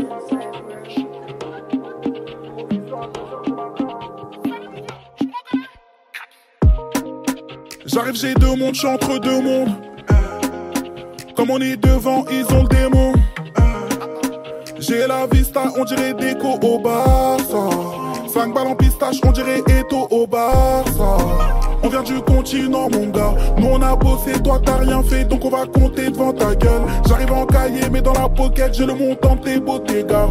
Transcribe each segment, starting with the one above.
J'arrive, j'ai deux mondes, j'suis entre deux mondes. Comme on est devant, ils ont le démon. J'ai la vista, on dirait déco au Barça. 5 balles en pistache, on dirait Eto au Barça. On vient du continent, mon gars. Nous on a bossé, toi t'as rien fait, donc on va compter devant ta gueule. J'arrive en cahier, mais dans la pocket, j'ai le montant de tes beautés, gars.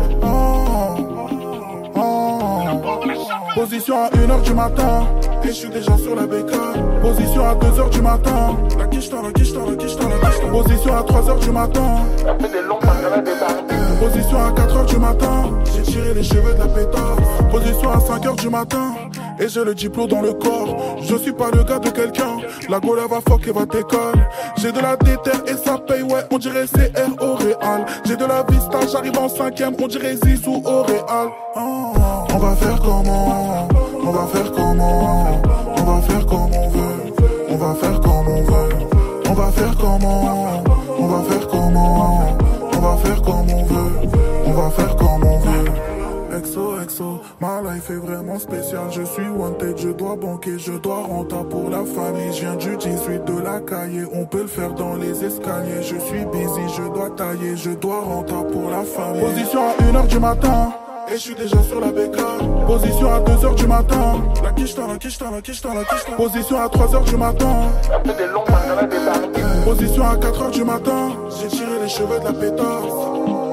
Position à 1h du matin, et je suis déjà sur la bécane. Position à 2h du matin, la quicheta, la quicheta, la quicheta, la quicheta. Position à 3h du matin, position à 4h du matin, j'ai tiré les cheveux de la pétard. Position à 5h du matin, et j'ai le diplôme dans le corps. Je suis pas le gars de quelqu'un, la gola va fuck et va t'école. J'ai de la déterre et ça paye, ouais, on dirait CR au Real. J'ai de la vista, j'arrive en 5ème, on dirait Zizou au Real. On va faire comment? On va faire comment? On va faire comme on veut. On va faire comme on veut. On va faire comment? On va faire comment? On va faire comme on veut. On va faire comme on veut. Exo, exo, ma life est vraiment spéciale. Je suis wanted, je dois banquer, je dois rentrer pour la famille. Je viens du 18 de la cahier, on peut le faire dans les escaliers. Je suis busy, je dois tailler, je dois rentrer pour la famille. Position à 1h du matin, et je suis déjà sur la bécane. Position à 2h du matin, la quicheta, la quicheta, la quicheta, la quicheta. Position à 3h du matin, position à 4h du matin, j'ai tiré les cheveux de la pétasse.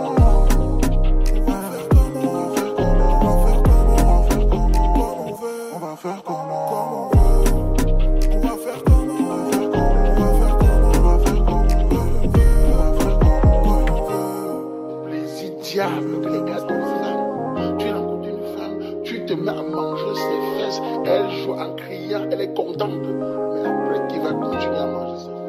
Faire comment? On va faire comment? On va faire comment? On va faire comment? On va faire comment? Les idiots, les gars de femme. Tu rencontres une femme, tu te mets à manger ses fesses. Elle joue en criant, elle est contente. Mais après, qui va continuer à manger ses fesses?